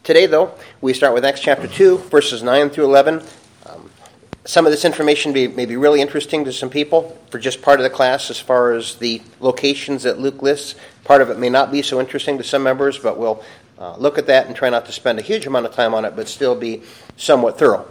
Today, though, we start with Acts chapter 2, verses 9 through 11. Some of this information may be really interesting to some people for just part of the class as far as the locations that Luke lists. Part of it may not be so interesting to some members, but we'll look at that and try not to spend a huge amount of time on it, but still be somewhat thorough.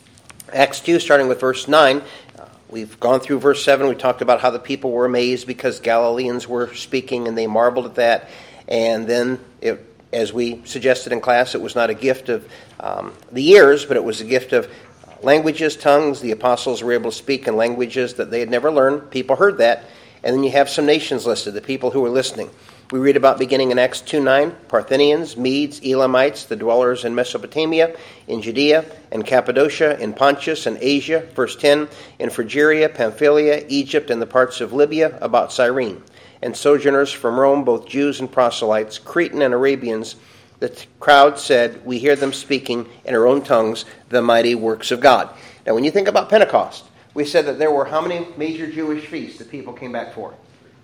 Acts 2, starting with verse 9. We've gone through verse 7. We talked about how the people were amazed because Galileans were speaking and they marveled at that. And then, as we suggested in class, it was not a gift of the ears, but it was a gift of languages, tongues. The apostles were able to speak in languages that they had never learned. People heard that. And then you have some nations listed, the people who were listening. We read about, beginning in Acts 2:9, Parthians, Medes, Elamites, the dwellers in Mesopotamia, in Judea, and Cappadocia, in Pontus and Asia. Verse 10, in Phrygia, Pamphylia, Egypt, and the parts of Libya about Cyrene. And sojourners from Rome, both Jews and proselytes, Cretan and Arabians. The crowd said, we hear them speaking in our own tongues the mighty works of God. Now, when you think about Pentecost, we said that there were how many major Jewish feasts that people came back for?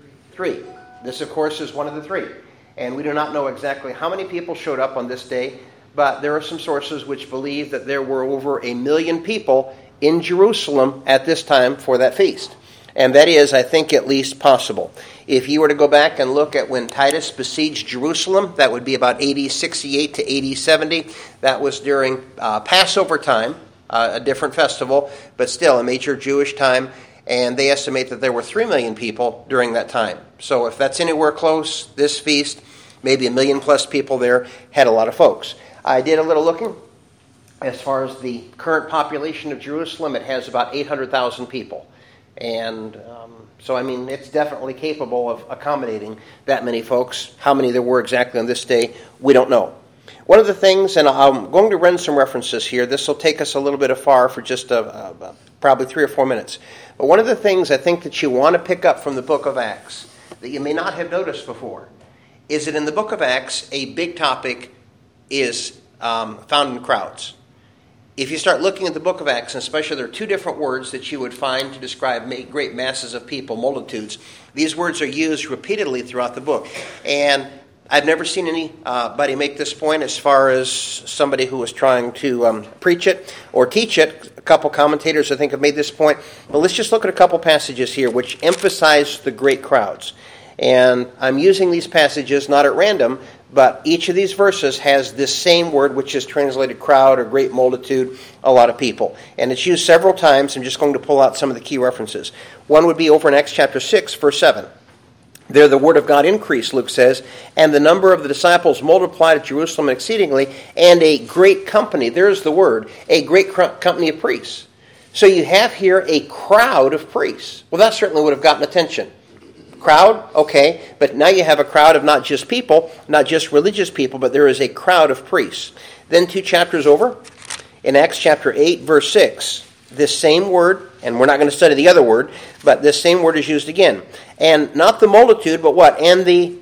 3. This, of course, is one of the 3. And we do not know exactly how many people showed up on this day, but there are some sources which believe that there were over 1 million people in Jerusalem at this time for that feast. And that is, I think, at least possible. If you were to go back and look at when Titus besieged Jerusalem, that would be about AD 68 to AD 70. That was during Passover time, a different festival, but still a major Jewish time. And they estimate that there were 3 million people during that time. So if that's anywhere close, this feast, maybe 1 million plus people there, had a lot of folks. I did a little looking. As far as the current population of Jerusalem, it has about 800,000 people. And so, I mean, it's definitely capable of accommodating that many folks. How many there were exactly on this day, we don't know. One of the things, and I'm going to run some references here. This will take us a little bit afar for just probably 3 or 4 minutes. But one of the things I think that you want to pick up from the book of Acts that you may not have noticed before is that in the book of Acts, a big topic is found in crowds. If you start looking at the book of Acts, and especially there are 2 different words that you would find to describe great masses of people, multitudes. These words are used repeatedly throughout the book. And I've never seen anybody make this point as far as somebody who was trying to preach it or teach it. A couple commentators, I think, have made this point. But let's just look at a couple passages here which emphasize the great crowds. And I'm using these passages not at random, but each of these verses has this same word, which is translated crowd or great multitude, a lot of people. And it's used several times. I'm just going to pull out some of the key references. One would be over in Acts chapter 6, verse 7. There the word of God increased, Luke says, and the number of the disciples multiplied at Jerusalem exceedingly, and a great company, there's the word, a great company of priests. So you have here a crowd of priests. Well, that certainly would have gotten attention. Crowd, okay, but now you have a crowd of not just people, not just religious people, but there is a crowd of priests. Then 2 chapters over, in Acts chapter 8, verse 6, this same word, and we're not going to study the other word, but this same word is used again. And not the multitude, but what? And the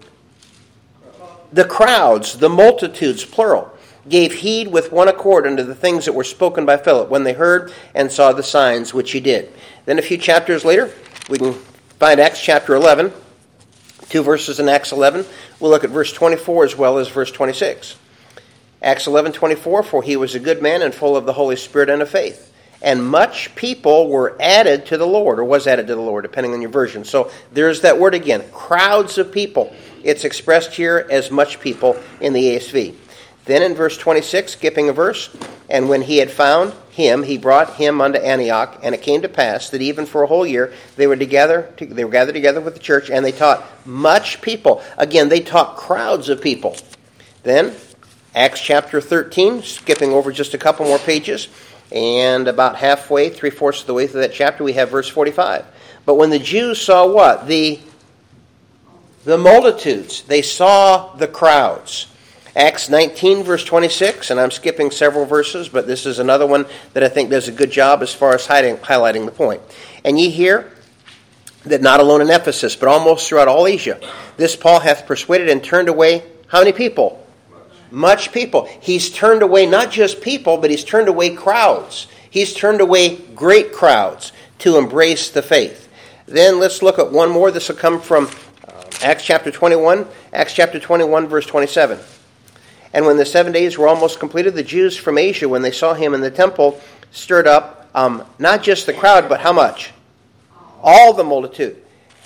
crowds, the multitudes, plural, gave heed with one accord unto the things that were spoken by Philip when they heard and saw the signs which he did. Then a few chapters later, we can find Acts chapter 11, 2 verses in Acts 11. We'll look at verse 24 as well as verse 26. Acts 11:24, for he was a good man and full of the Holy Spirit and of faith. And much people were added to the Lord, or was added to the Lord, depending on your version. So there's that word again, crowds of people. It's expressed here as much people in the ASV. Then in verse 26, skipping a verse, and when he had found him, he brought him unto Antioch, and it came to pass that even for a whole year they were gathered together with the church, and they taught much people. Again, they taught crowds of people. Then Acts chapter 13, skipping over just a couple more pages, and about halfway, 3/4 of the way through that chapter, we have verse 45. But when the Jews saw what? The multitudes. They saw the crowds. Acts 19, verse 26, and I'm skipping several verses, but this is another one that I think does a good job as far as highlighting the point. And ye hear that not alone in Ephesus, but almost throughout all Asia, this Paul hath persuaded and turned away how many people? Much people. He's turned away not just people, but he's turned away crowds. He's turned away great crowds to embrace the faith. Then let's look at one more. This will come from Acts chapter 21. Acts chapter 21, verse 27. And when the 7 days were almost completed, the Jews from Asia, when they saw him in the temple, stirred up not just the crowd, but how much? All the multitude.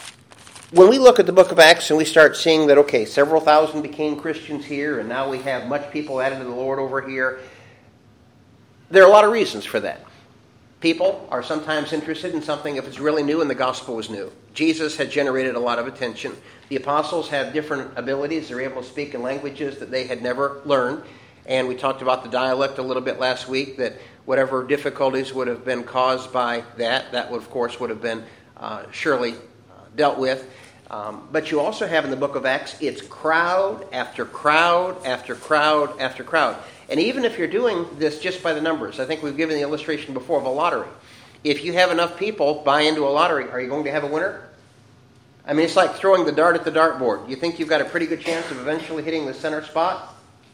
When we look at the book of Acts and we start seeing that, okay, several thousand became Christians here, and now we have much people added to the Lord over here, there are a lot of reasons for that. People are sometimes interested in something if it's really new and the gospel is new. Jesus had generated a lot of attention. The apostles have different abilities. They're able to speak in languages that they had never learned. And we talked about the dialect a little bit last week, that whatever difficulties would have been caused by that would, of course, would have been surely dealt with. But you also have in the book of Acts, it's crowd after crowd after crowd after crowd. And even if you're doing this just by the numbers, I think we've given the illustration before of a lottery. If you have enough people buy into a lottery, are you going to have a winner? I mean, it's like throwing the dart at the dartboard. You think you've got a pretty good chance of eventually hitting the center spot?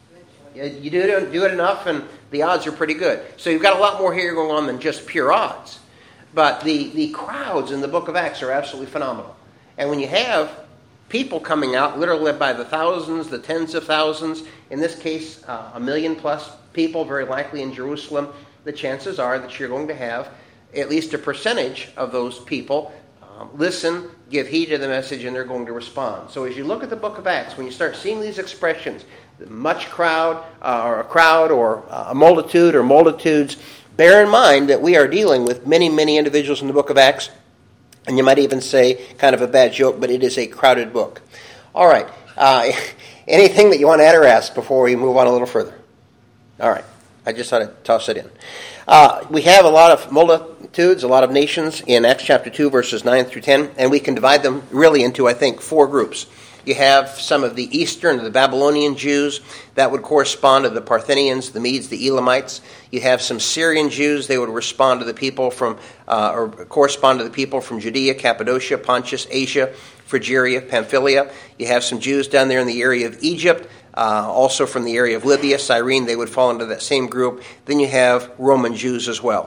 You do it enough, and the odds are pretty good. So you've got a lot more here going on than just pure odds. But the crowds in the book of Acts are absolutely phenomenal. And when you have people coming out, literally by the thousands, the tens of thousands, in this case, 1 million plus people, very likely in Jerusalem, the chances are that you're going to have at least a percentage of those people listen, give heed to the message, and they're going to respond. So as you look at the book of Acts, when you start seeing these expressions, much crowd, or a crowd, or a multitude, or multitudes, bear in mind that we are dealing with many, many individuals in the book of Acts. And you might even say, kind of a bad joke, but it is a crowded book. All right. Anything that you want to add or ask before we move on a little further? All right. I just thought I'd toss it in. We have a lot of multitudes, a lot of nations in Acts chapter 2, verses 9 through 10, and we can divide them really into, I think, 4 groups. You have some of the Eastern, the Babylonian Jews. That would correspond to the Parthians, the Medes, the Elamites. You have some Syrian Jews. They would respond to the people from, or correspond to the people from Judea, Cappadocia, Pontus, Asia, Phrygia, Pamphylia. You have some Jews down there in the area of Egypt, also from the area of Libya, Cyrene. They would fall into that same group. Then you have Roman Jews as well.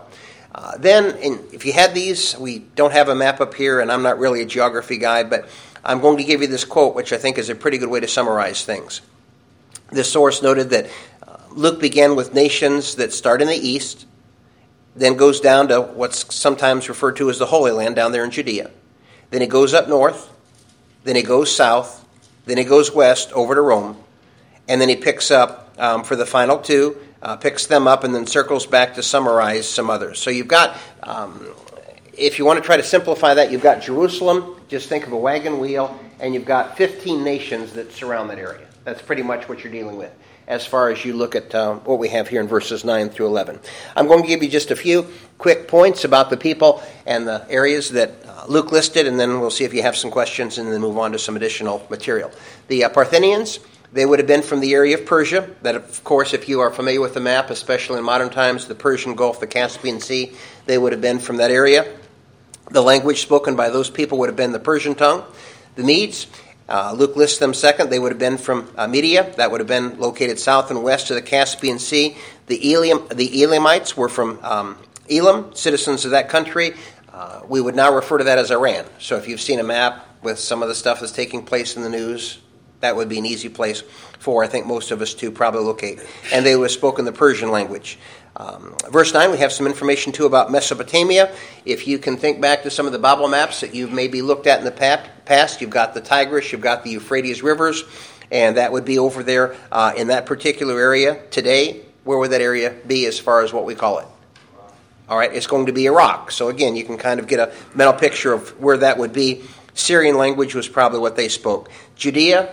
If you had these, we don't have a map up here, and I'm not really a geography guy, but I'm going to give you this quote, which I think is a pretty good way to summarize things. This source noted that Luke began with nations that start in the east, then goes down to what's sometimes referred to as the Holy Land down there in Judea. Then it goes up north, then it goes south, then it goes west over to Rome, and then he picks up for the final 2, picks them up, and then circles back to summarize some others. So you've got, if you want to try to simplify that, you've got Jerusalem. Just think of a wagon wheel, and you've got 15 nations that surround that area. That's pretty much what you're dealing with as far as you look at what we have here in verses 9 through 11. I'm going to give you just a few quick points about the people and the areas that Luke listed, and then we'll see if you have some questions, and then move on to some additional material. The Parthians, they would have been from the area of Persia. That, of course, if you are familiar with the map, especially in modern times, the Persian Gulf, the Caspian Sea, they would have been from that area. The language spoken by those people would have been the Persian tongue. The Medes, Luke lists them second. They would have been from Media. That would have been located south and west of the Caspian Sea. The Elamites were from Elam, citizens of that country. We would now refer to that as Iran. So if you've seen a map with some of the stuff that's taking place in the news, that would be an easy place for, I think, most of us to probably locate. And they would have spoken the Persian language. Verse 9, we have some information, too, about Mesopotamia. If you can think back to some of the Bible maps that you've maybe looked at in the past, you've got the Tigris, you've got the Euphrates rivers, and that would be over there in that particular area. Today, where would that area be as far as what we call it? All right, it's going to be Iraq. So, again, you can kind of get a mental picture of where that would be. Syrian language was probably what they spoke. Judea,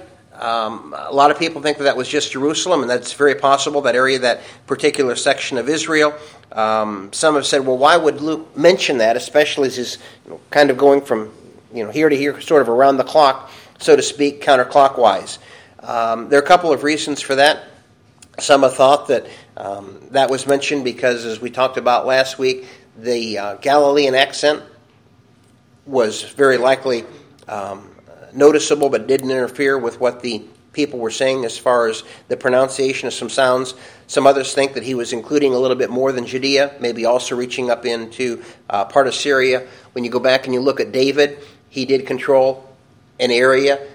a lot of people think that was just Jerusalem, and that's very possible, that area, that particular section of Israel. Some have said, well, why would Luke mention that, especially as he's kind of going from here to here, sort of around the clock, so to speak, counterclockwise. There are a couple of reasons for that. Some have thought that that was mentioned because, as we talked about last week, the Galilean accent was very likely noticeable, but didn't interfere with what the people were saying as far as the pronunciation of some sounds. Some others think that he was including a little bit more than Judea, maybe also reaching up into part of Syria. When you go back and you look at David, he did control an area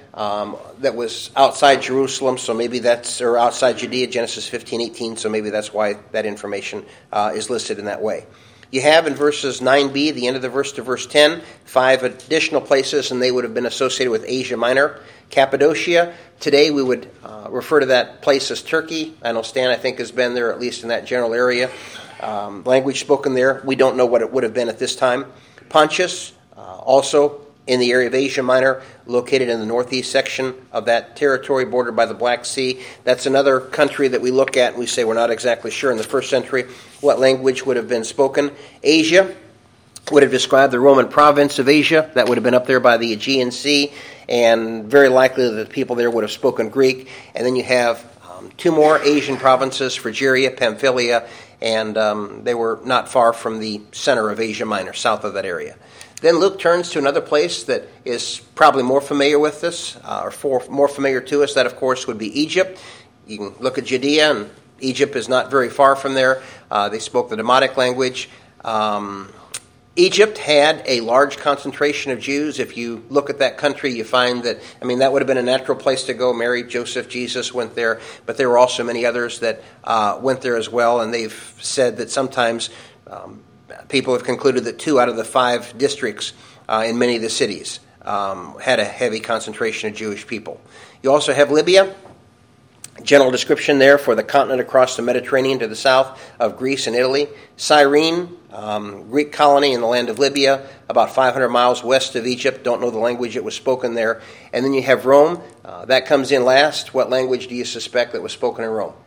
that was outside Jerusalem, so maybe that's, or outside Judea, Genesis 15:18, so maybe that's why that information is listed in that way. You have in verses 9b, the end of the verse to verse 10, 5 additional places, and they would have been associated with Asia Minor. Cappadocia, today we would refer to that place as Turkey. I know Stan, I think, has been there, at least in that general area. Language spoken there, we don't know what it would have been at this time. Pontus, also in the area of Asia Minor, located in the northeast section of that territory bordered by the Black Sea. That's another country that we look at and we say we're not exactly sure in the first century what language would have been spoken. Asia would have described the Roman province of Asia. That would have been up there by the Aegean Sea, and very likely that the people there would have spoken Greek. And then you have two more Asian provinces, Phrygia, Pamphylia, and they were not far from the center of Asia Minor, south of that area. Then Luke turns to another place that is probably more familiar with us, more familiar to us. That, of course, would be Egypt. You can look at Judea, and Egypt is not very far from there. They spoke the Demotic language. Egypt had a large concentration of Jews. If you look at that country, you find that, that would have been a natural place to go. Mary, Joseph, Jesus went there, but there were also many others that went there as well, and they've said that sometimes people have concluded that 2 out of the 5 districts in many of the cities had a heavy concentration of Jewish people. You also have Libya. General description there for the continent across the Mediterranean to the south of Greece and Italy. Cyrene, Greek colony in the land of Libya, about 500 miles west of Egypt. Don't know the language that was spoken there. And then you have Rome. That comes in last. What language do you suspect that was spoken in Rome?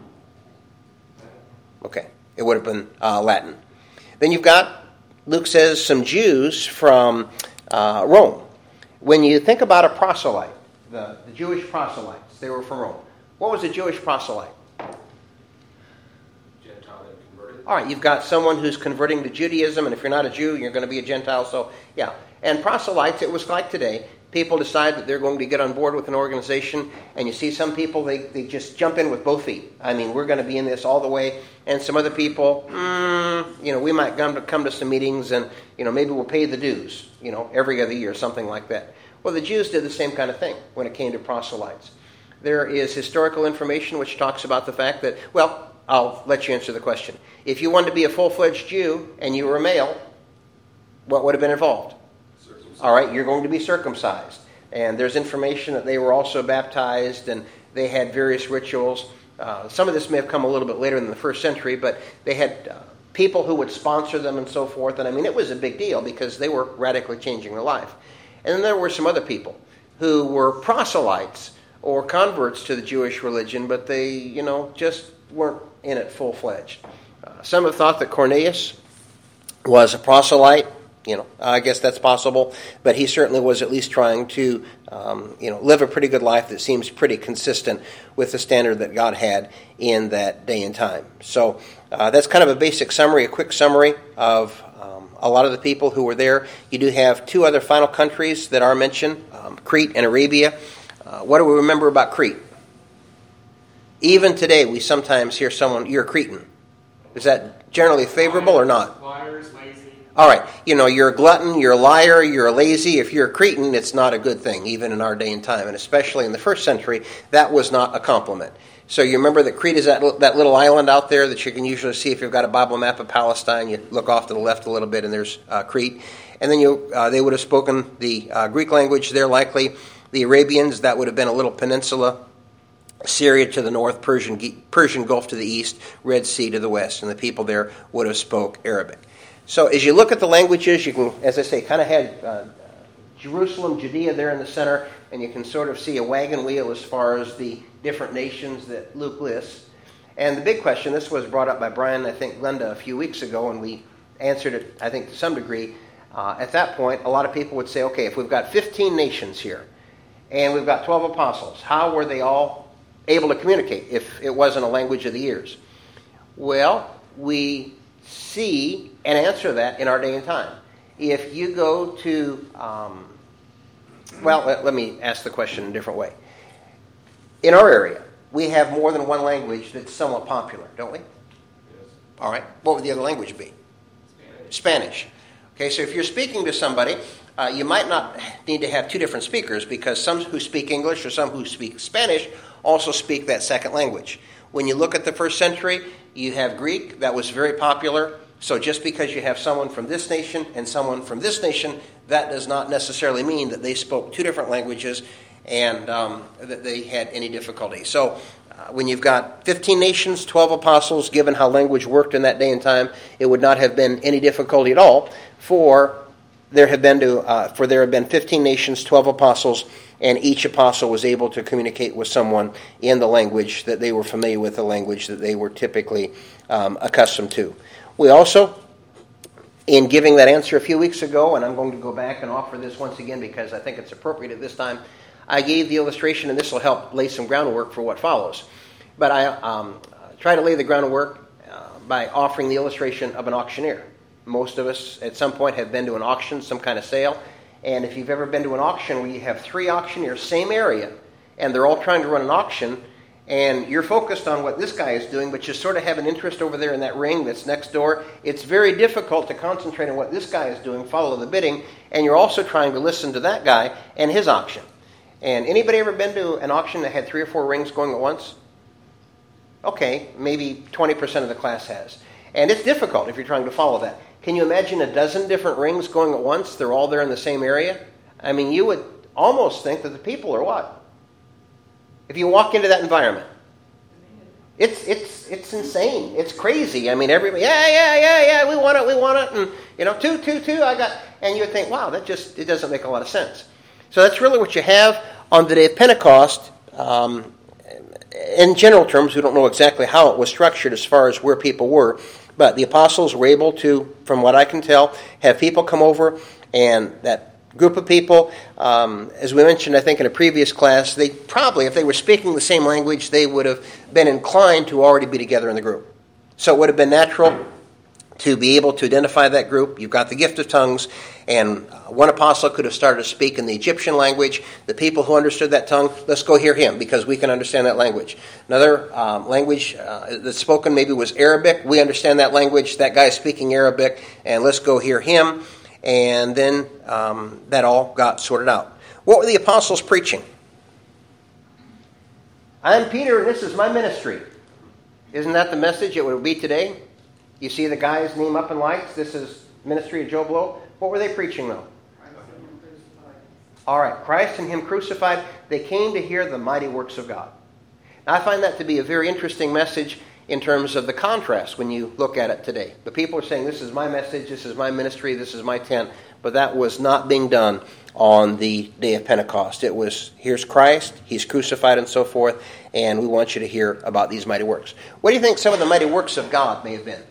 Okay, it would have been Latin. Then you've got, Luke says, some Jews from Rome. When you think about a proselyte, the Jewish proselytes, they were from Rome. What was a Jewish proselyte? Gentile that converted. All right, you've got someone who's converting to Judaism, and if you're not a Jew, you're going to be a Gentile, so yeah. And proselytes, it was like today. People decide that they're going to get on board with an organization, and you see some people, they just jump in with both feet. We're going to be in this all the way. And some other people, we might come to some meetings, and, maybe we'll pay the dues, every other year, something like that. Well, the Jews did the same kind of thing when it came to proselytes. There is historical information which talks about the fact that, well, I'll let you answer the question. If you wanted to be a full-fledged Jew and you were a male, what would have been involved? All right, you're going to be circumcised. And there's information that they were also baptized, and they had various rituals. Some of this may have come a little bit later in the first century, but they had people who would sponsor them and so forth. And it was a big deal because they were radically changing their life. And then there were some other people who were proselytes or converts to the Jewish religion, but they, just weren't in it full-fledged. Some have thought that Cornelius was a proselyte. I guess that's possible, but he certainly was at least trying to, live a pretty good life that seems pretty consistent with the standard that God had in that day and time. So that's kind of a basic summary, a quick summary of a lot of the people who were there. You do have 2 other final countries that are mentioned, Crete and Arabia. What do we remember about Crete? Even today, we sometimes hear someone, you're a Cretan. Is that generally favorable or not? Liars, lazy. All right, you're a glutton, you're a liar, you're a lazy. If you're a Cretan, it's not a good thing, even in our day and time. And especially in the first century, that was not a compliment. So you remember that Crete is that little island out there that you can usually see if you've got a Bible map of Palestine. You look off to the left a little bit, and there's Crete. And then they would have spoken the Greek language there, likely. The Arabians, that would have been a little peninsula. Syria to the north, Persian Gulf to the east, Red Sea to the west. And the people there would have spoke Arabic. So as you look at the languages, you can, as I say, kind of had Jerusalem, Judea there in the center, and you can sort of see a wagon wheel as far as the different nations that Luke lists. And the big question, this was brought up by Brian, I think, Glenda a few weeks ago, and we answered it, I think, to some degree. At that point, a lot of people would say, okay, if we've got 15 nations here, and we've got 12 apostles, how were they all able to communicate if it wasn't a language of the ears? Well, we see and answer that in our day and time. If you go to, let me ask the question in a different way. In our area, we have more than one language that's somewhat popular, don't we? Yes. All right. What would the other language be? Spanish. Okay, so if you're speaking to somebody you might not need to have two different speakers because some who speak English or some who speak Spanish also speak that second language. When you look at the first century, you have Greek that was very popular. So just because you have someone from this nation and someone from this nation, that does not necessarily mean that they spoke two different languages and that they had any difficulty. So when you've got 15 nations, 12 apostles, given how language worked in that day and time, it would not have been any difficulty at all for there have been 15 nations, 12 apostles, and each apostle was able to communicate with someone in the language that they were familiar with, the language that they were typically accustomed to. We also, in giving that answer a few weeks ago, and I'm going to go back and offer this once again because I think it's appropriate at this time, I gave the illustration, and this will help lay some groundwork for what follows. But I try to lay the groundwork by offering the illustration of an auctioneer. Most of us at some point have been to an auction, some kind of sale. And if you've ever been to an auction where you have three auctioneers, same area, and they're all trying to run an auction, and you're focused on what this guy is doing, but you sort of have an interest over there in that ring that's next door, it's very difficult to concentrate on what this guy is doing, follow the bidding, and you're also trying to listen to that guy and his auction. And anybody ever been to an auction that had 3 or 4 rings going at once? Okay, maybe 20% of the class has. And it's difficult if you're trying to follow that. Can you imagine a dozen different rings going at once? They're all there in the same area? I mean, you would almost think that the people are what? If you walk into that environment, it's insane. It's crazy. I mean, everybody, yeah, we want it, and two, I got, and you would think, wow, it doesn't make a lot of sense. So that's really what you have on the day of Pentecost. In general terms, we don't know exactly how it was structured as far as where people were, but the apostles were able to, from what I can tell, have people come over, and that group of people, as we mentioned, I think, in a previous class, they probably, if they were speaking the same language, they would have been inclined to already be together in the group. So it would have been natural to be able to identify that group. You've got the gift of tongues, and one apostle could have started to speak in the Egyptian language. The people who understood that tongue, let's go hear him because we can understand that language. Another language that's spoken maybe was Arabic. We understand that language. That guy is speaking Arabic, and let's go hear him. And then that all got sorted out. What were the apostles preaching? I'm Peter, and this is my ministry. Isn't that the message it would be today? You see the guy's name up in lights. This is ministry of Joe Blow. What were they preaching, though? All right, Christ and Him crucified. They came to hear the mighty works of God. Now, I find that to be a very interesting message in terms of the contrast when you look at it today. The people are saying, this is my message, this is my ministry, this is my tent, but that was not being done on the day of Pentecost. It was, here's Christ, He's crucified and so forth, and we want you to hear about these mighty works. What do you think some of the mighty works of God may have been?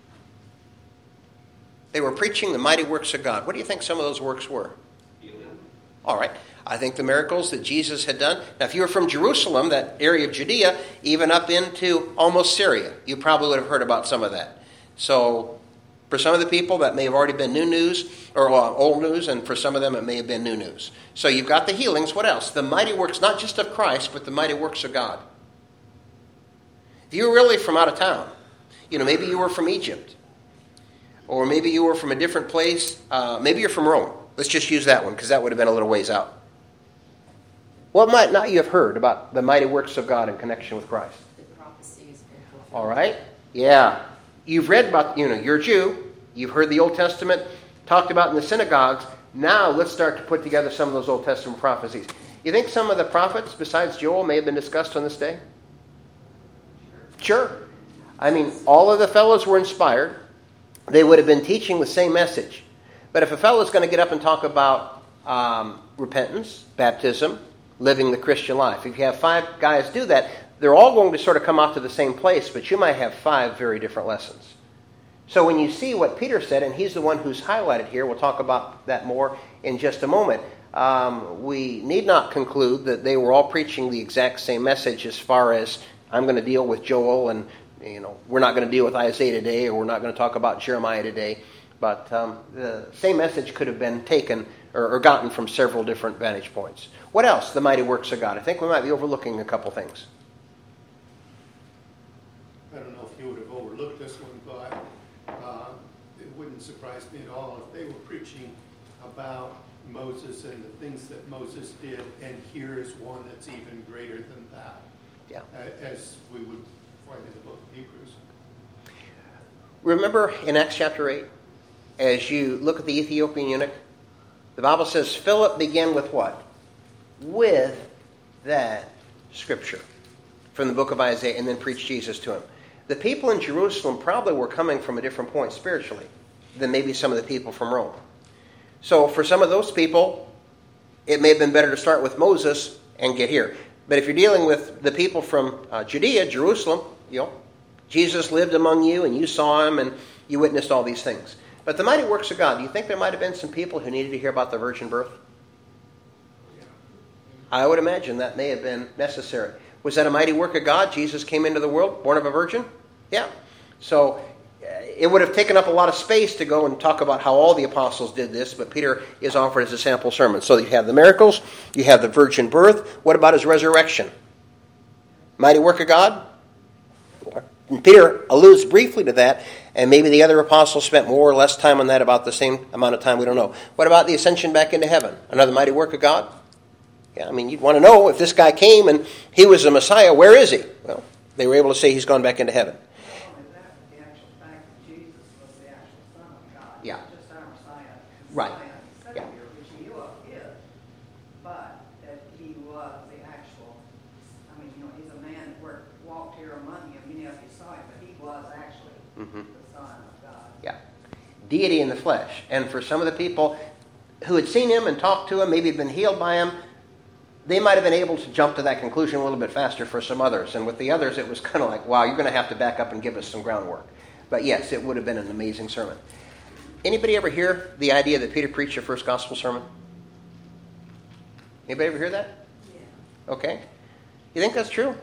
They were preaching the mighty works of God. What do you think some of those works were? Healing. All right. I think the miracles that Jesus had done. Now, if you were from Jerusalem, that area of Judea, even up into almost Syria, you probably would have heard about some of that. So, for some of the people, that may have already been new news, or old news, and for some of them, it may have been new news. So, you've got the healings. What else? The mighty works, not just of Christ, but the mighty works of God. If you were really from out of town, maybe you were from Egypt, or maybe you were from a different place. Maybe you're from Rome. Let's just use that one, because that would have been a little ways out. What might not you have heard about the mighty works of God in connection with Christ? The prophecies. All right. Yeah. You've read about, you're a Jew. You've heard the Old Testament talked about in the synagogues. Now let's start to put together some of those Old Testament prophecies. You think some of the prophets, besides Joel, may have been discussed on this day? Sure. I mean, all of the fellows were inspired. They would have been teaching the same message. But if a fellow is going to get up and talk about repentance, baptism, living the Christian life, if you have 5 guys do that, they're all going to sort of come out to the same place, but you might have 5 very different lessons. So when you see what Peter said, and he's the one who's highlighted here, we'll talk about that more in just a moment, we need not conclude that they were all preaching the exact same message as far as, I'm going to deal with Joel, and we're not going to deal with Isaiah today, or we're not going to talk about Jeremiah today. But the same message could have been taken or gotten from several different vantage points. What else? The mighty works of God. I think we might be overlooking a couple things. I don't know if you would have overlooked this one, but it wouldn't surprise me at all if they were preaching about Moses and the things that Moses did, and here is one that's even greater than that. Yeah. As we would find in the book of Hebrews. Remember in Acts chapter 8, as you look at the Ethiopian eunuch, the Bible says Philip began with what? With that scripture from the book of Isaiah, and then preached Jesus to him. The people in Jerusalem probably were coming from a different point spiritually than maybe some of the people from Rome. So for some of those people, it may have been better to start with Moses and get here. But if you're dealing with the people from Judea, Jerusalem, Jesus lived among you and you saw him and you witnessed all these things. But the mighty works of God, do you think there might have been some people who needed to hear about the virgin birth? I would imagine that may have been necessary. Was that a mighty work of God? Jesus came into the world, born of a virgin? Yeah. So it would have taken up a lot of space to go and talk about how all the apostles did this, but Peter is offered as a sample sermon. So you have the miracles, you have the virgin birth. What about his resurrection? Mighty work of God? And Peter alludes briefly to that, and maybe the other apostles spent more or less time on that, about the same amount of time, we don't know. What about the ascension back into heaven? Another mighty work of God? Yeah, I mean, you'd want to know if this guy came and he was the Messiah, where is he? Well, they were able to say he's gone back into heaven. Yeah. Right. Yeah. Which he is, but that he was the actual, he's a man that walked here among you, many of you saw him, but he was actually the Son of God. Yeah. Deity in the flesh. And for some of the people who had seen him and talked to him, maybe had been healed by him, they might have been able to jump to that conclusion a little bit faster for some others. And with the others, it was kind of like, wow, you're going to have to back up and give us some groundwork. But yes, it would have been an amazing sermon. Anybody ever hear the idea that Peter preached your first gospel sermon? Anybody ever hear that? Yeah. Okay. You think that's true?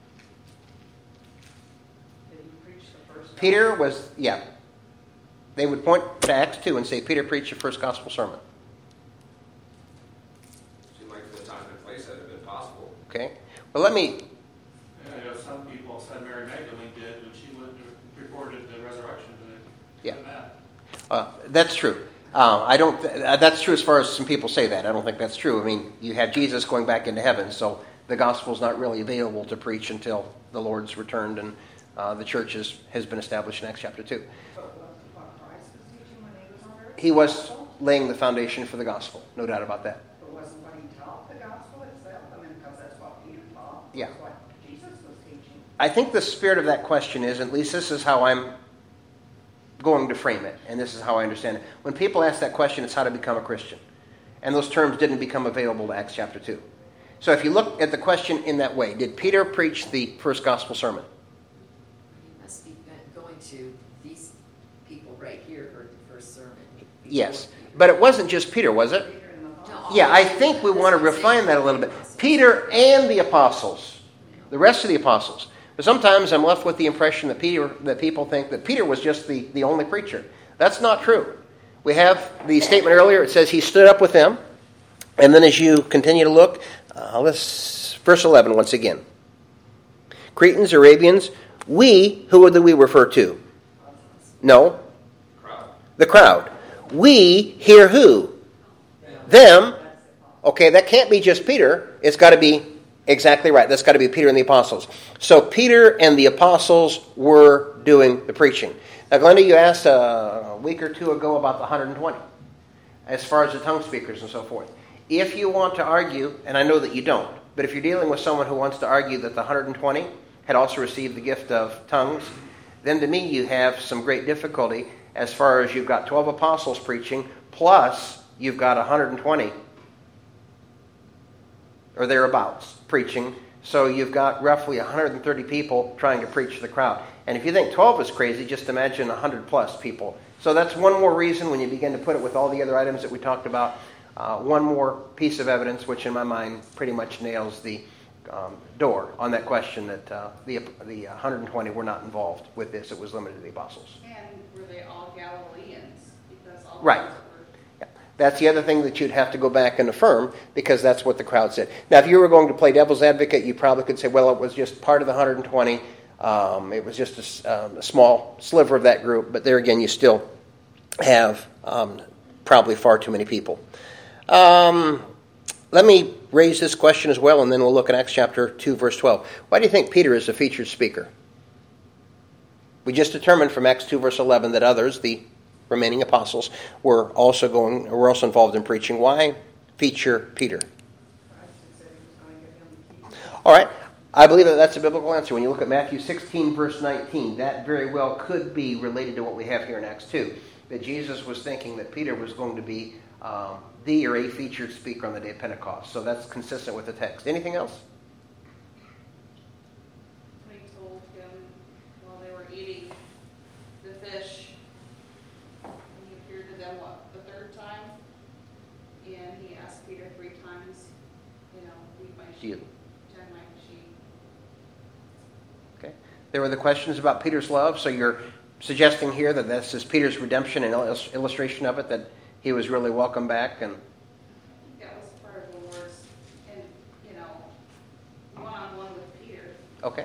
Did he preach the first Peter was, yeah. They would point to Acts 2 and say, Peter preached your first gospel sermon. Seemed like the time and place that had been possible. Okay. Well, let me... I know some people said Mary Magdalene did when she reported the resurrection to the man. That's true. That's true as far as some people say that. I don't think that's true. I mean, you have Jesus going back into heaven, so the gospel's not really available to preach until the Lord's returned and the church has been established in Acts chapter 2. But what Christ was teaching when he was on earth? He was laying the foundation for the gospel, no doubt about that. But wasn't what he taught the gospel itself? Because that's what Peter taught. Yeah. That's what Jesus was teaching. I think the spirit of that question is, at least this is how I'm going to frame it, and this is how I understand it. When people ask that question, it's how to become a Christian. And those terms didn't become available to Acts chapter 2. So if you look at the question in that way, did Peter preach the first gospel sermon? He must be going to these people right here for the first sermon. Yes. But it wasn't just Peter, was it? Peter and the No. apostles. Yeah, I think we want to refine that a little bit. Peter and the apostles. The rest of the apostles. But sometimes I'm left with the impression that people think that Peter was just the only preacher. That's not true. We have the statement earlier. It says he stood up with them. And then as you continue to look, verse 11 once again. Cretans, Arabians, who do we refer to? No. The crowd. We hear who? Them. Okay, that can't be just Peter. It's got to be exactly right. That's got to be Peter and the apostles. So Peter and the apostles were doing the preaching. Now, Glenda, you asked a week or two ago about the 120, as far as the tongue speakers and so forth. If you want to argue, and I know that you don't, but if you're dealing with someone who wants to argue that the 120 had also received the gift of tongues, then to me you have some great difficulty as far as you've got 12 apostles preaching, plus you've got 120 or thereabouts preaching. So you've got roughly 130 people trying to preach to the crowd. And if you think 12 is crazy, just imagine 100 plus people. So that's one more reason when you begin to put it with all the other items that we talked about, one more piece of evidence, which in my mind pretty much nails the door on that question that the 120 were not involved with this. It was limited to the apostles. And were they all Galileans? Because all Right. those were... That's the other thing that you'd have to go back and affirm, because that's what the crowd said. Now, if you were going to play devil's advocate, you probably could say, well, it was just part of the 120. It was just a small sliver of that group. But there again, you still have probably far too many people. Let me raise this question as well, and then we'll look at Acts chapter 2, verse 12. Why do you think Peter is the featured speaker? We just determined from Acts 2, verse 11, that others, the remaining apostles, were also involved in preaching. Why feature Peter? All right. I believe that that's a biblical answer. When you look at Matthew 16, verse 19, that very well could be related to what we have here in Acts 2. That Jesus was thinking that Peter was going to be the or a featured speaker on the day of Pentecost. So that's consistent with the text. Anything else? He told him while they were eating the fish, and he appeared to them, the third time? And he asked Peter 3 times, feed my sheep, tend my sheep. Okay. There were the questions about Peter's love, so you're suggesting here that this is Peter's redemption and illustration of it, that he was really welcome back. And That was part of the Lord's, and, one-on-one with Peter. okay.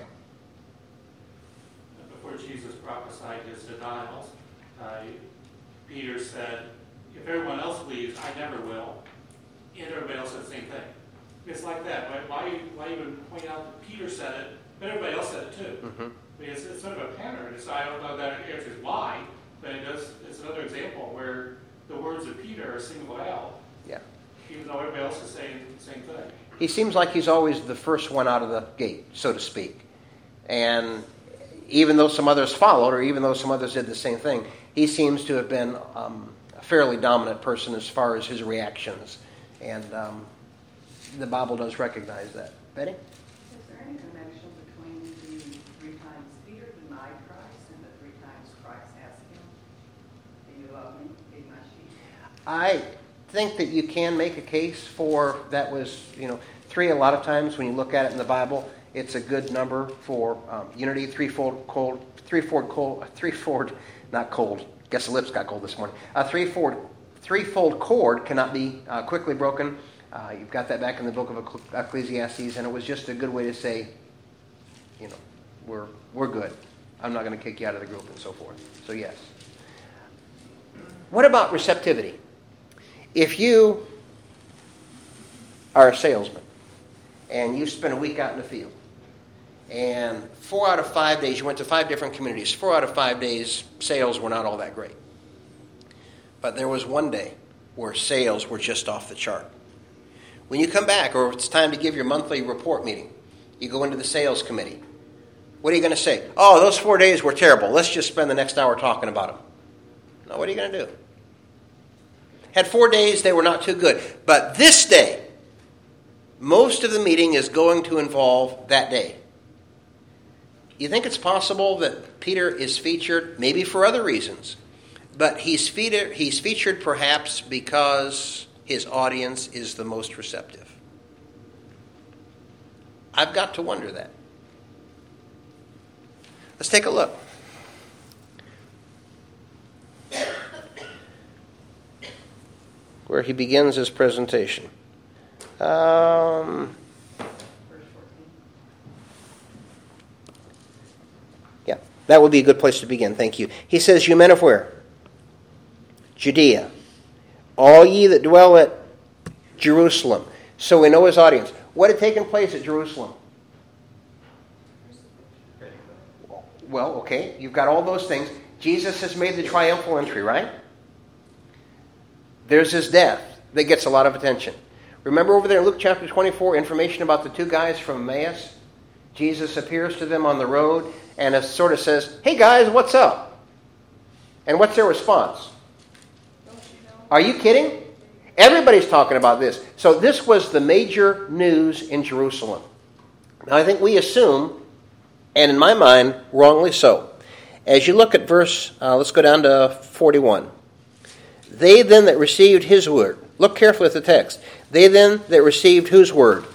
Before Jesus prophesied his denials, Peter said, if everyone else believes, I never will. And everybody else said the same thing. It's like that. Why even point out that Peter said it, but everybody else said it too? Mm-hmm. I mean, it's sort of a pattern. I don't know that it answers why, but it's another example where the words of Peter are singled out, Yeah. even though everybody else is saying the same thing. He seems like he's always the first one out of the gate, so to speak. And even though some others followed, or even though some others did the same thing, he seems to have been a fairly dominant person as far as his reactions. And the Bible does recognize that. Betty? Is there any connection between the 3 times Peter denied Christ and the 3 times Christ asked him, do you love me? Feed my sheep? I think that you can make a case for that was, 3 a lot of times when you look at it in the Bible. It's a good number for unity, threefold, not cold. Guess the lips got cold this morning. A threefold cord cannot be quickly broken. You've got that back in the book of Ecclesiastes, and it was just a good way to say, we're good. I'm not going to kick you out of the group and so forth. So yes. What about receptivity? If you are a salesman and you spent a week out in the field, and 4 out of 5 days, you went to 5 different communities, 4 out of 5 days, sales were not all that great. But there was one day where sales were just off the chart. When you come back, or it's time to give your monthly report meeting, you go into the sales committee. What are you going to say? Oh, those 4 days were terrible. Let's just spend the next hour talking about them. No, what are you going to do? Had 4 days, they were not too good. But this day, most of the meeting is going to involve that day. You think it's possible that Peter is featured, maybe for other reasons, but he's featured perhaps because his audience is the most receptive? I've got to wonder that. Let's take a look. Where he begins his presentation. Verse 14. Yeah, that would be a good place to begin. Thank you. He says, you men of where? Judea. All ye that dwell at Jerusalem. So we know his audience. What had taken place at Jerusalem? Well, okay, you've got all those things. Jesus has made the triumphal entry, right? There's his death that gets a lot of attention. Remember over there in Luke chapter 24, information about the 2 guys from Emmaus? Jesus appears to them on the road and sort of says, hey guys, what's up? And what's their response? Are you kidding? Everybody's talking about this. So this was the major news in Jerusalem. Now I think we assume, and in my mind, wrongly so. As you look at verse, let's go down to 41. They then that received his word. Look carefully at the text. They then that received whose word?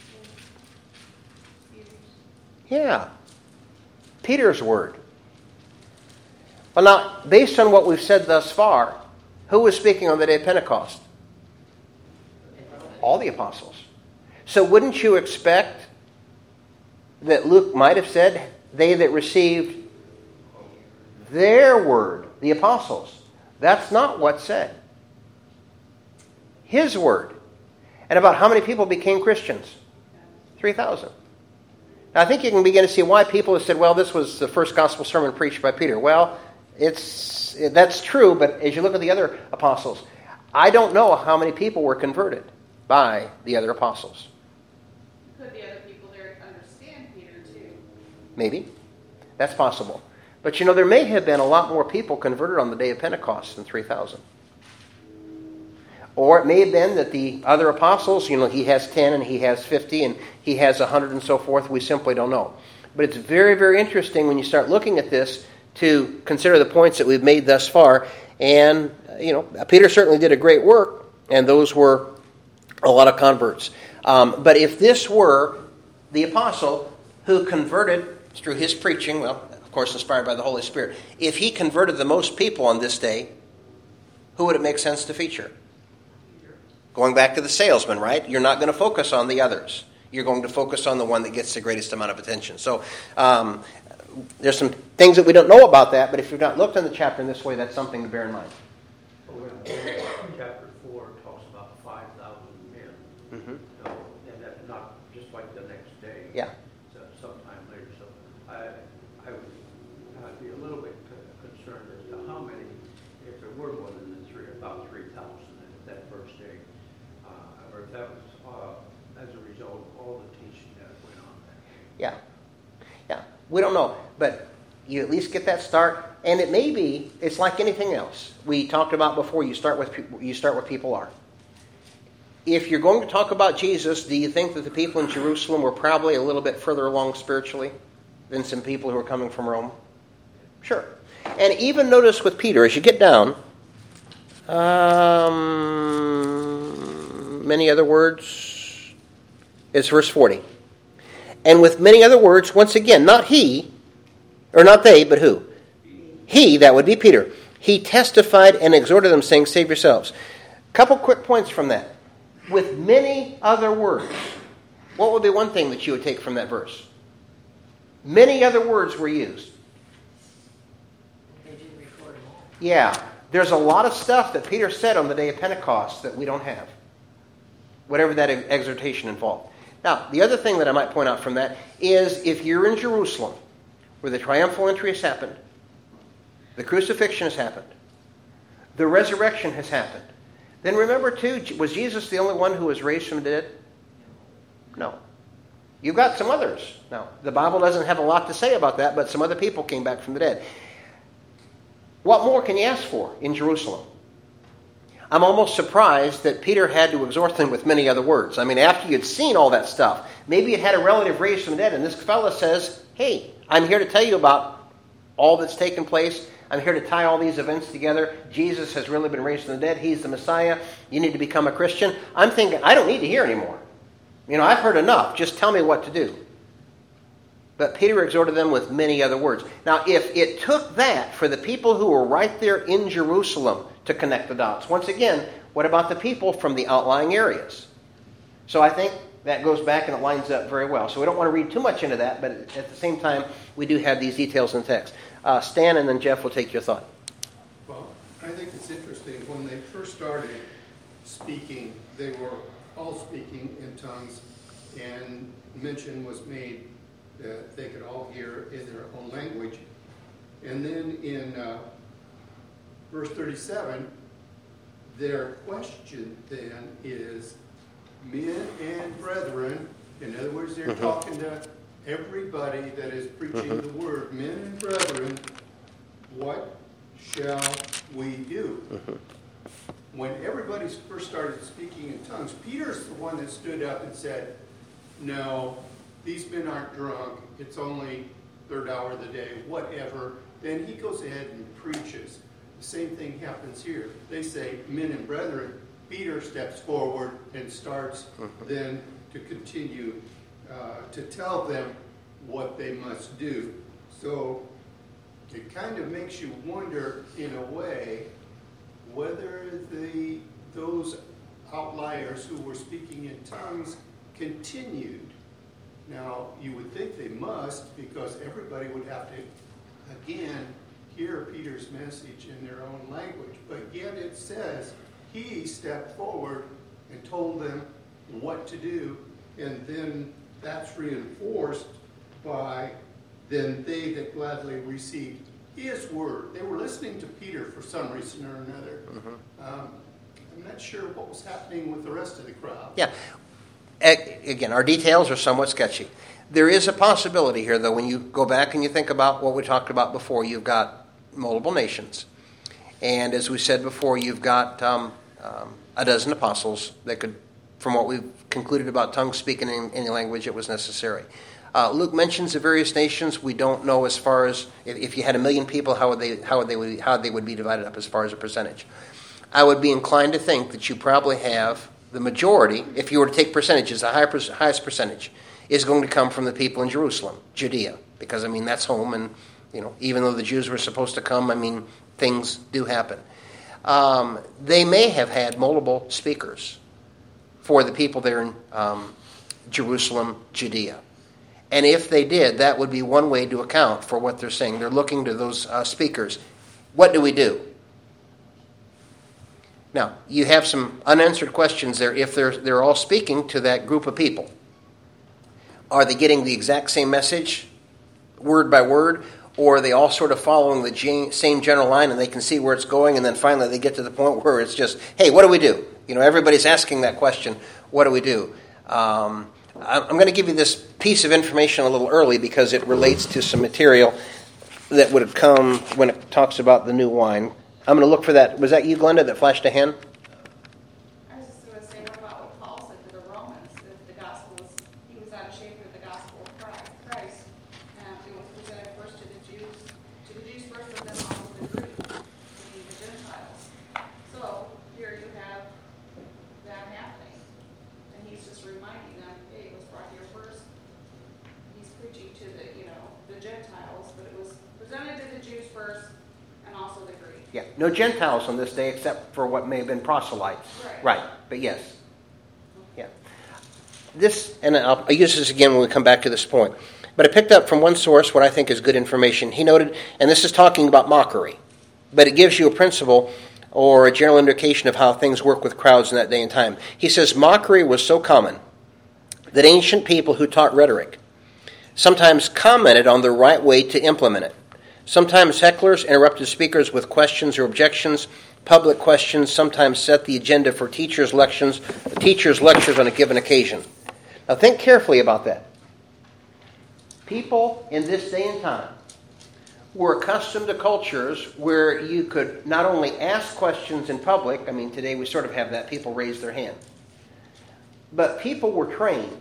Yeah. Peter's word. Well, now, based on what we've said thus far, who was speaking on the day of Pentecost? All the apostles. So wouldn't you expect that Luke might have said, they that received their word, the apostles? That's not what's said. His word. And about how many people became Christians? 3,000. Now, I think you can begin to see why people have said, well, this was the first gospel sermon preached by Peter. Well, that's true, but as you look at the other apostles, I don't know how many people were converted by the other apostles. Could the other people there understand Peter too? Maybe. That's possible. But you know, there may have been a lot more people converted on the day of Pentecost than 3,000. Or it may have been that the other apostles, you know, he has 10 and he has 50 and he has 100 and so forth. We simply don't know. But it's very, very interesting when you start looking at this to consider the points that we've made thus far. And, you know, Peter certainly did a great work, and those were a lot of converts. But if this were the apostle who converted through his preaching, well, of course, inspired by the Holy Spirit, if he converted the most people on this day, who would it make sense to feature? Going back to the salesman, right? You're not going to focus on the others. You're going to focus on the one that gets the greatest amount of attention. So there's some things that we don't know about that, but if you've not looked in the chapter in this way, that's something to bear in mind. Chapter 4 talks about 5,000 men. Mm-hmm. So, and that's not just like the next day. Yeah. So sometime later. So I'd be a little bit concerned as to how many, if there were more than about 3,000 that first day, or if that was as a result of all the teaching that went on that day. Yeah. We don't know, but you at least get that start, and it may be, it's like anything else. We talked about before, you start where people are. If you're going to talk about Jesus, do you think that the people in Jerusalem were probably a little bit further along spiritually than some people who are coming from Rome? Sure. And even notice with Peter, as you get down, many other words, it's verse 40. And with many other words, once again, not he, or not they, but who? He, that would be Peter. He testified and exhorted them, saying, save yourselves. Couple quick points from that. With many other words. What would be one thing that you would take from that verse? Many other words were used. They didn't record them all. Yeah. There's a lot of stuff that Peter said on the day of Pentecost that we don't have. Whatever that exhortation involved. Now, the other thing that I might point out from that is if you're in Jerusalem, where the triumphal entry has happened, the crucifixion has happened, the resurrection has happened, then remember too, was Jesus the only one who was raised from the dead? No. You've got some others. Now, the Bible doesn't have a lot to say about that, but some other people came back from the dead. What more can you ask for in Jerusalem? I'm almost surprised that Peter had to exhort them with many other words. I mean, after you'd seen all that stuff, maybe you had a relative raised from the dead, and this fella says, hey, I'm here to tell you about all that's taken place. I'm here to tie all these events together. Jesus has really been raised from the dead. He's the Messiah. You need to become a Christian. I'm thinking, I don't need to hear anymore. You know, I've heard enough. Just tell me what to do. But Peter exhorted them with many other words. Now, if it took that for the people who were right there in Jerusalem to connect the dots, once again, what about the people from the outlying areas? So I think that goes back and it lines up very well. So we don't want to read too much into that, but at the same time, we do have these details in the text. Stan and then Jeff will take your thought. Well, I think it's interesting. When they first started speaking, they were all speaking in tongues, and mention was made that they could all hear in their own language. And then in verse 37, their question then is, men and brethren, in other words, they're talking to everybody that is preaching the word, men and brethren, what shall we do? When everybody first started speaking in tongues, Peter's the one that stood up and said, no, these men aren't drunk, it's only third hour of the day, whatever. Then he goes ahead and preaches. The same thing happens here. They say, men and brethren. Peter steps forward and starts then to continue to tell them what they must do. So it kind of makes you wonder, in a way, whether those outliers who were speaking in tongues continued. Now, you would think they must, because everybody would have to, again, hear Peter's message in their own language. But yet it says he stepped forward and told them what to do, and then that's reinforced by then they that gladly received his word. They were listening to Peter for some reason or another. I'm not sure what was happening with the rest of the crowd. Yeah. Again, our details are somewhat sketchy. There is a possibility here, though, when you go back and you think about what we talked about before. You've got multiple nations. And as we said before, you've got a dozen apostles that could, from what we've concluded about tongues speaking in any language, it was necessary. Luke mentions the various nations. We don't know as far as if you had 1 million people, how they would be divided up as far as a percentage. I would be inclined to think that you probably have the majority, if you were to take percentages, the highest percentage is going to come from the people in Jerusalem, Judea, because that's home, and even though the Jews were supposed to come, things do happen. They may have had multiple speakers for the people there in Jerusalem, Judea. And if they did, that would be one way to account for what they're saying. They're looking to those speakers. What do we do? Now, you have some unanswered questions there if they're all speaking to that group of people. Are they getting the exact same message, word by word, or are they all sort of following the same general line and they can see where it's going, and then finally they get to the point where it's just, hey, what do we do? Everybody's asking that question, what do we do? I'm going to give you this piece of information a little early because it relates to some material that would have come when it talks about the new wine. I'm going to look for that. Was that you, Glenda, that flashed a hand? I was just going to say about what Paul said to the Romans, that the gospel was, he was out of shape with the gospel of Christ. It was presented first to the Jews first, and then also the Greek, meaning the Gentiles. So here you have that happening, and he's just reminding them, hey, it was brought here first. He's preaching to the Gentiles, but it was presented to the Jews first, and also the Greek. Yeah, no Gentiles on this day except for what may have been proselytes. Right, but yes. Yeah. This, and I'll use this again when we come back to this point, but I picked up from one source what I think is good information. He noted, and this is talking about mockery, but it gives you a principle or a general indication of how things work with crowds in that day and time. He says mockery was so common that ancient people who taught rhetoric sometimes commented on the right way to implement it. Sometimes hecklers interrupted speakers with questions or objections. Public questions sometimes set the agenda for teachers' lectures on a given occasion. Now think carefully about that. People in this day and time were accustomed to cultures where you could not only ask questions in public, today we sort of have that, people raise their hand, but people were trained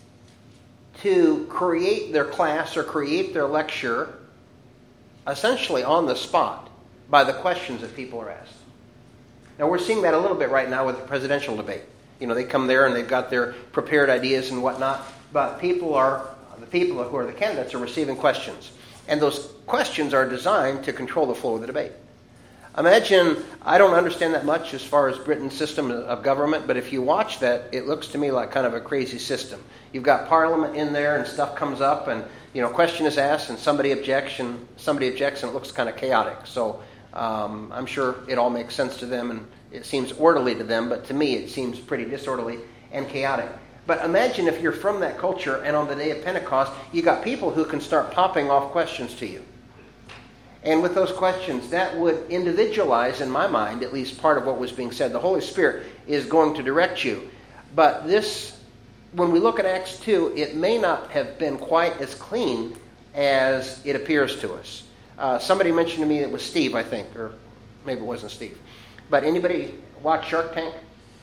to create their class or create their lecture essentially on the spot by the questions that people are asked. Now we're seeing that a little bit right now with the presidential debate. They come there and they've got their prepared ideas and whatnot, but the people who are the candidates are receiving questions. And those questions are designed to control the flow of the debate. Imagine, I don't understand that much as far as Britain's system of government, but if you watch that, it looks to me like kind of a crazy system. You've got Parliament in there and stuff comes up and question is asked and somebody objects and it looks kind of chaotic. So I'm sure it all makes sense to them and it seems orderly to them, but to me it seems pretty disorderly and chaotic. But imagine if you're from that culture and on the day of Pentecost, you got people who can start popping off questions to you. And with those questions, that would individualize, in my mind, at least part of what was being said. The Holy Spirit is going to direct you. But this, when we look at Acts 2, it may not have been quite as clean as it appears to us. Somebody mentioned to me it was Steve, I think, or maybe it wasn't Steve. But anybody watch Shark Tank?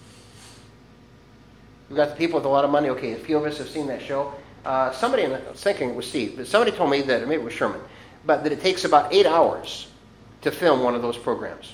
We've got the people with a lot of money. Okay, a few of us have seen that show. Somebody, I was thinking it was Steve, but somebody told me that, or maybe it was Sherman, but that it takes about 8 hours to film one of those programs.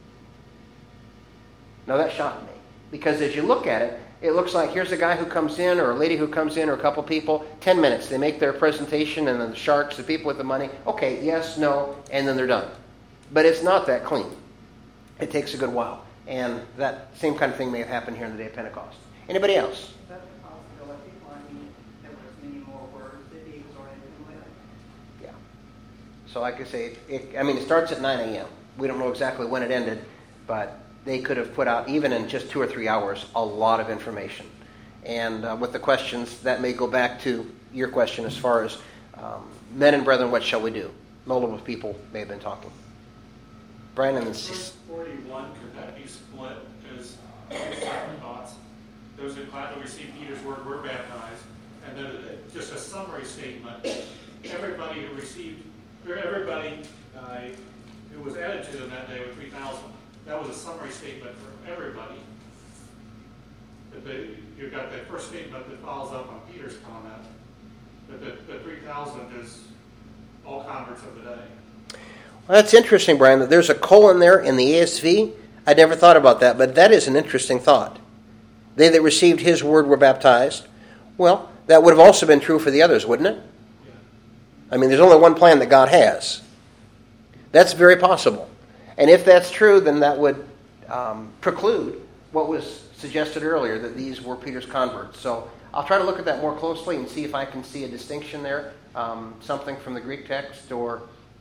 Now that shocked me, because as you look at it, it looks like here's a guy who comes in, or a lady who comes in, or a couple people, 10 minutes. They make their presentation, and then the sharks, the people with the money, okay, yes, no, and then they're done. But it's not that clean. It takes a good while. And that same kind of thing may have happened here on the day of Pentecost. Anybody else? That's a possibility. There was many more words that he was already doing. Yeah. So like I say, it starts at 9 a.m. We don't know exactly when it ended, but they could have put out, even in just 2 or 3 hours, a lot of information. And with the questions, that may go back to your question as far as men and brethren, what shall we do? Multiple people may have been talking. Brian, and Verse 41, could that be split? Because different thoughts. Those in class who received Peter's word were baptized, and then just a summary statement. Everybody who received, or everybody who was added to them that day were 3,000. That was a summary statement for everybody. But you've got that first statement that follows up on Peter's comment. But the 3,000 is all converts of the day. Well, that's interesting, Brian, that there's a colon there in the ESV. I'd never thought about that, but that is an interesting thought. They that received his word were baptized. Well, that would have also been true for the others, wouldn't it? Yeah. I mean, there's only one plan that God has. That's very possible. And if that's true, then that would preclude what was suggested earlier, that these were Peter's converts. So I'll try to look at that more closely and see if I can see a distinction there, something from the Greek text, or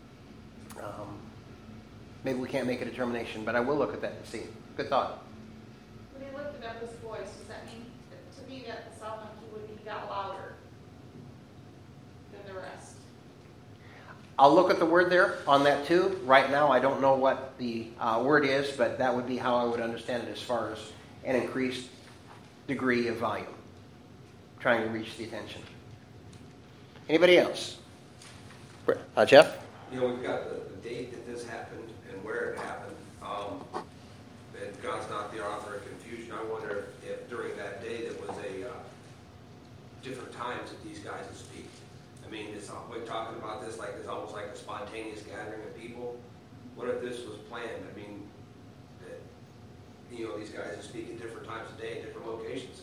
maybe we can't make a determination, but I will look at that and see. Good thought. When he lifted up his voice, does that mean, to me, that the sound like he got louder than the rest? I'll look at the word there on that too. Right now, I don't know what the word is, but that would be how I would understand it as far as an increased degree of volume, trying to reach the attention. Anybody else? Jeff? You know, we've got the date that this happened and where it happened. And God's not the author of confusion. I wonder if during that day there was a different times that these guys would speak. I mean, we're talking about this like it's almost like a spontaneous gathering of people. What if this was planned? I mean, that, you know, these guys would speak at different times of day, different locations.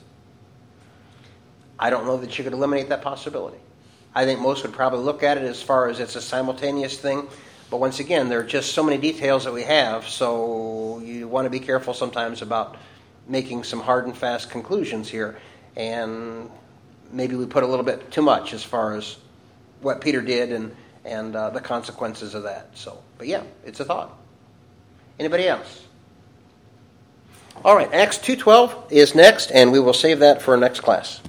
I don't know that you could eliminate that possibility. I think most would probably look at it as far as it's a simultaneous thing. But once again, there are just so many details that we have, so you want to be careful sometimes about making some hard and fast conclusions here. And maybe we put a little bit too much as far as what Peter did and the consequences of that. So, but yeah, it's a thought. Anybody else? All right, Acts 2:12 is next, and we will save that for next class.